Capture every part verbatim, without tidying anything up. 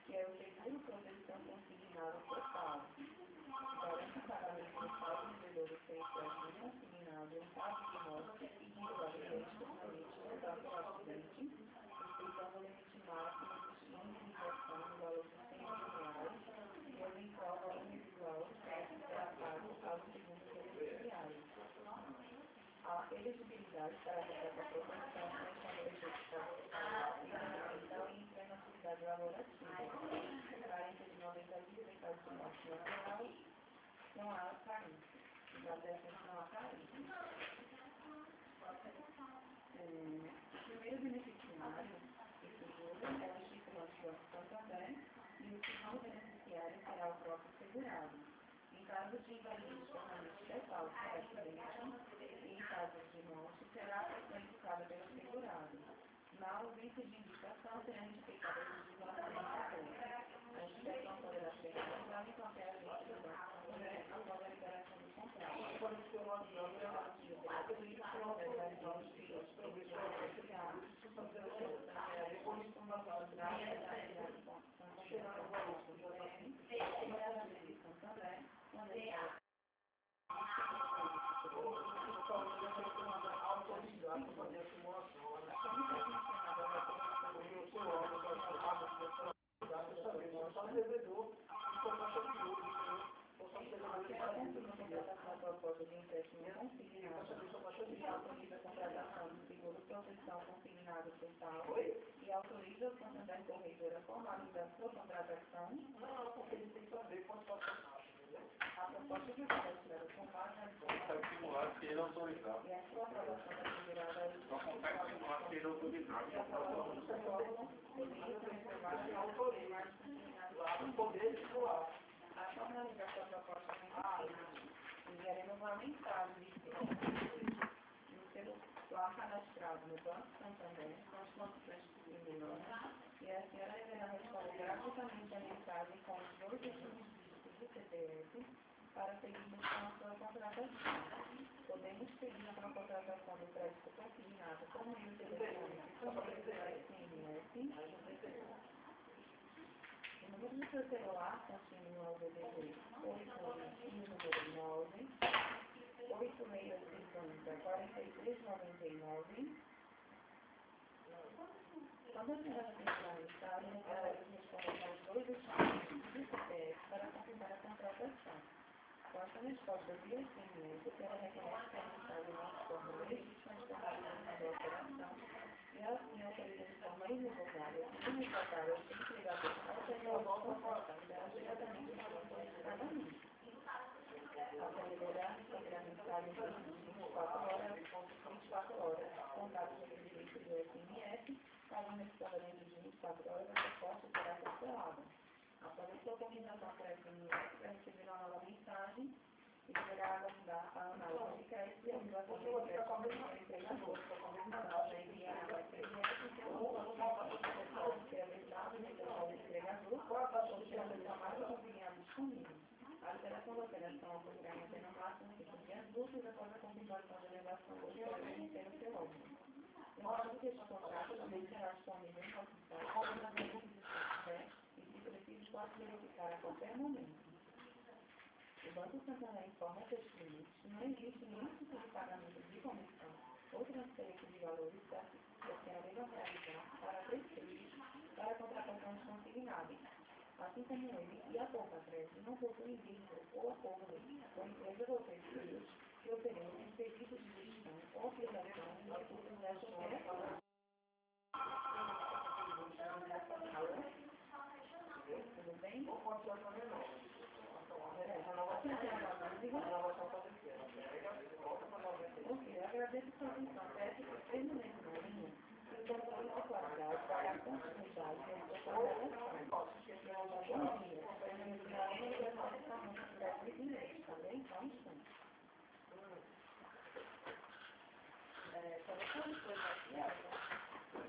que é o seguro proteção consignado total. Garante o pagamento total do devedor do empréstimo consignado em caso de morte e de acidente permanente causado pelo acidente, respeitando o limite máximo de indenização no valor de cem mil reais e eventual valor residual que será pago ao segundo beneficiário. A elegibilidade para essa proteção não está no executado então entra na atividade laborativa. carência de noventa dias em caso de morte natural, não há carência. Já dessas não há carência. É, o primeiro beneficiário do seguro é o estipulante do Banco Santander e o segundo beneficiário será o próprio segurado. Em caso de invalidez permanente total por acidente e em caso de morte, será planificada pelo segurado. Na ausência de indicação, será indicada a legislação. A inspeção poderá ser realizada em qualquer agente do Banco Santander após a liberação do contrato. Proposta de empréstimo consignado e autoriza a contratação do seguro proteção consignado total e autoriza o Santander Corretora a formalizar sua contratação. Não, porque ele tem que saber quanto está a proposta de empréstimo com base nas consegue simular se ele autorizar. E a sua aprovação é considerada só consegue simular se ele autorizar. E a aprovação do órgão poderia reservar e autorizar o poder de voar. A formalização da proposta de empréstimo enviaremos uma mensagem no celular cadastrado no Banco Santander, com as condições de primeiro e a senhora deverá responder gratuitamente a mensagem com os dois últimos dígitos do C P F para seguirmos com a sua contratação. Podemos seguir com a contratação do crédito consignado por meio telefônico por meio do S M S. O número do seu celular continua o D D D oito um número nove oito seis cinco zero quatro três nove nove. Quando a senhora terminar a mensagem, nós responder os dois últimos do C P F para confirmar a contratação. Com essa resposta via S M S, a senhora reconhece que a mensagem não forma legítima de formalização da operação e ela assim autoriza de forma irrevogável e irrevogável o empregador a alterar a contratação dela diretamente na conta de pagamento. A celebrar receber a mensagem dentro de vinte e quatro horas, vinte e quatro horas, contato sobre o direito do S M S, caso não responda dentro de vinte e quatro horas, a resposta será cancelada. Após a sua comunicação por S M S, vai receber uma nova mensagem e deverá aguardar a análise de crédito e a aprovação do empréstimo do empregador. Após enviar a S M S, ou a que é verdade do empregador, ou se a reclamada conveniada disponível. A alteração da operação ocorrerá em até no máximo cinco dias úteis após a confirmação da elevação do empréstimo pelo seu órgão. Lembrando que este contrato também será disponível em nosso site, como na vez que estiver, e se preciso pode verificar a qualquer momento. O Banco Santander informa que este cliente não existe nenhum tipo de pagamento de comissão ou transferência de valores que a senhora deva realizar para terceiros para a contratação de consignado. Assim como ele e a Poupa Crédito não possuem vínculo ou acordo com empresas ou terceiros que ofereçam serviços de gestão ou aplicação de recursos desta operação. Alô? Tudo bem? Ok, eu agradeço a sua atenção. Peço que permaneça na linha e controle de qualidade para a continuidade da sua contratação. Bom dia. Permaneça na linha e eu estou muito breve de minutos, tá bem? Só um instante. É, só depois depois aqui, ó.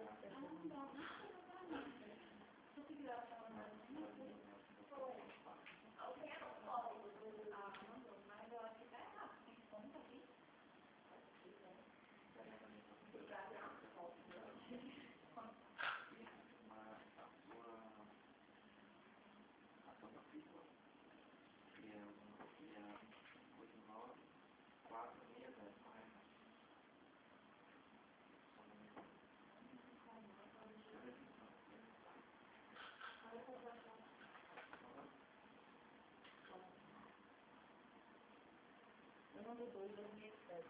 um do dois de dois mil e sete.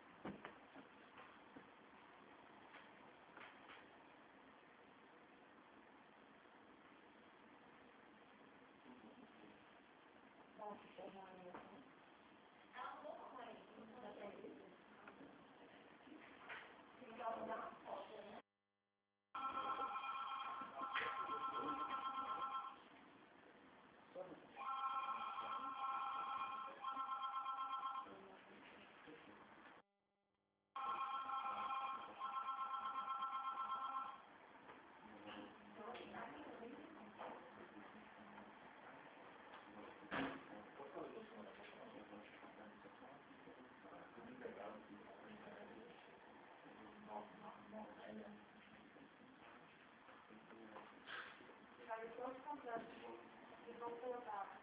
E vão colocar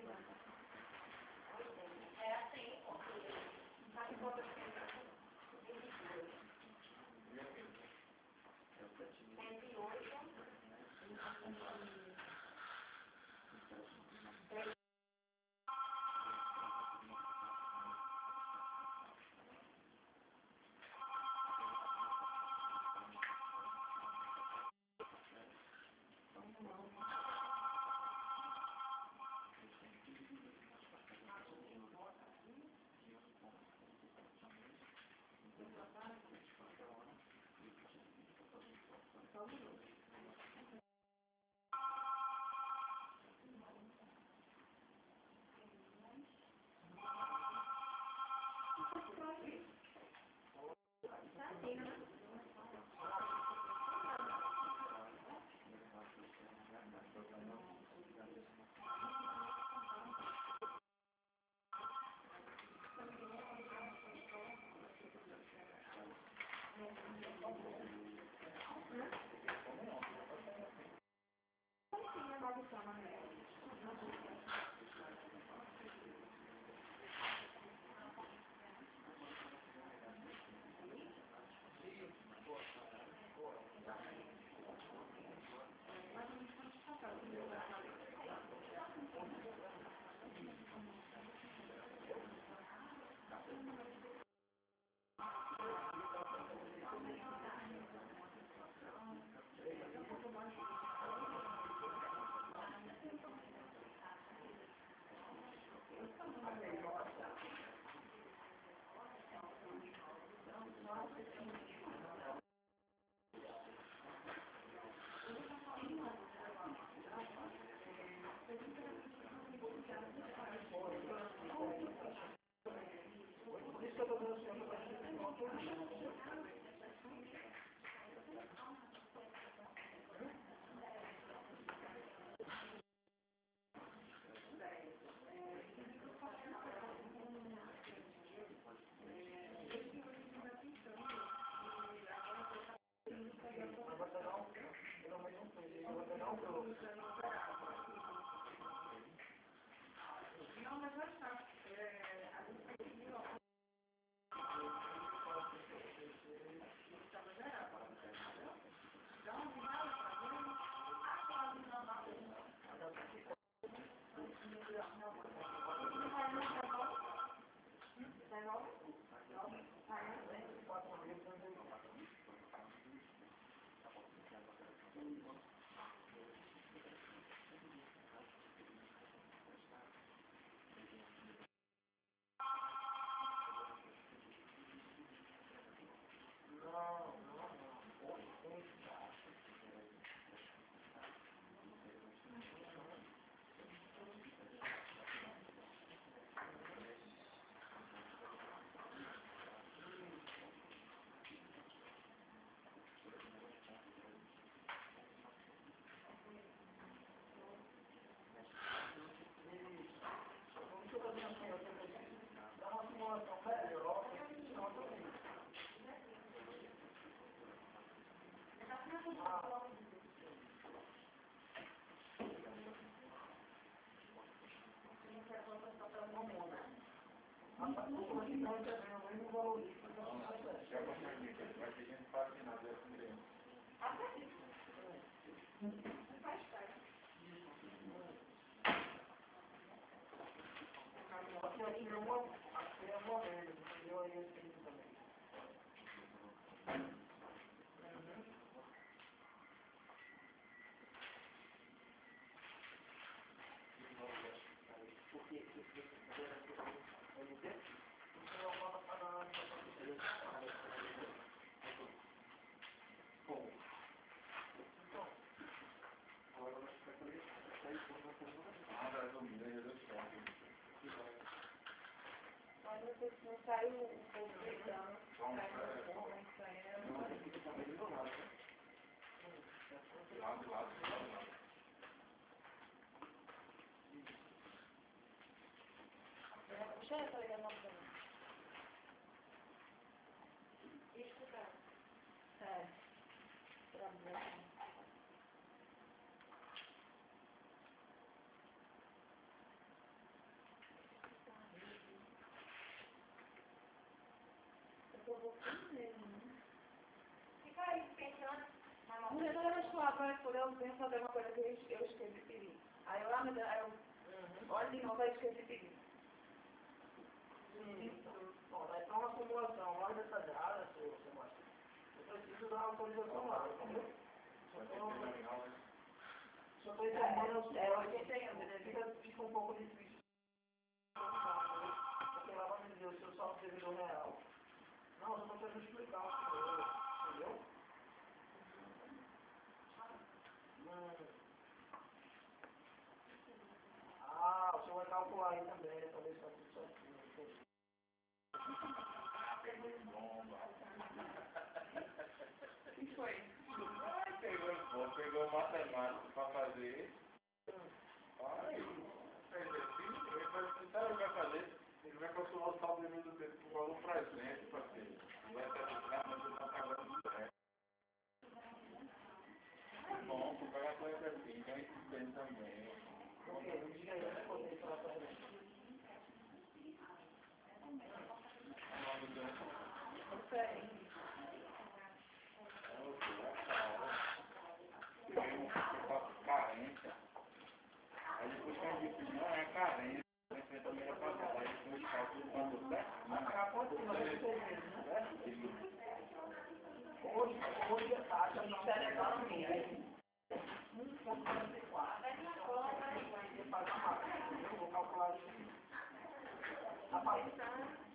é assim, vai embora Rapaz, não estou aqui não entendendo, eu não valorizo. Já consegui, vai ter gente fascinada dessa criança. Aqui, aqui é uma, aqui é uma merda, entendeu? Aí eu tenho também. Porque, porque, porque, Ah, resumindo, redução. Mas você não saiu um pouco gritando, saiu um pouco estranho. Lado, lado, lado, lado. Puxa essa ligação pra mim. Escutar. É. Problema. Eu tô voltando mesmo, né? Fica aí pensando na Não nossa sei toda vez que eu abro a folha, eu venho fazer uma coisa que eu eu esqueci de pedir. Aí eu, ah, meu Deus, aí eu olho de novo, aí eu esqueci de pedir. sim, bom, vai ter uma simulação mais detalhada, seu Sebastião. Eu preciso dar autorização lá, entendeu? Vai ter que terminar, né? Se eu estou entendendo os É, códigos, oitenta e um. fica, fica um pouco difícil. Porque lá vai me dizer o seu saldo servidor real. Não, eu estou tentando explicar o senhor, entendeu? Hum. Ah, o senhor vai calcular aí também, né, para ver se está tudo certinho. Entendi. Pegou em bomba. O que foi? Ai, pegou em bomba, pegou matemática para fazer. Ai, exercício, ele vai, sabe o que vai fazer? Ele vai calcular o saldo limite do tempo com o valor presente, parceiro. Vai ter que ficar, mas ele está pagando certo. É bom, vou pagar com exercício, então isso tem também. Ok, me diga aí, eu vou ter que falar para ele. O nome do Não sei. é o que é cara. Eu faço carência. Aí depois que eu disse, não é carência, eu também era passada. Aí depois eu faço quando certo. Vai pagar quanto? noventa e seis meses, né? Hoje, hoje a taxa não Ministério da Economia. um vírgula quarenta e quatro. Então, vai ter que pagar mais, entendeu? Vou calcular isso aqui. Rapaz,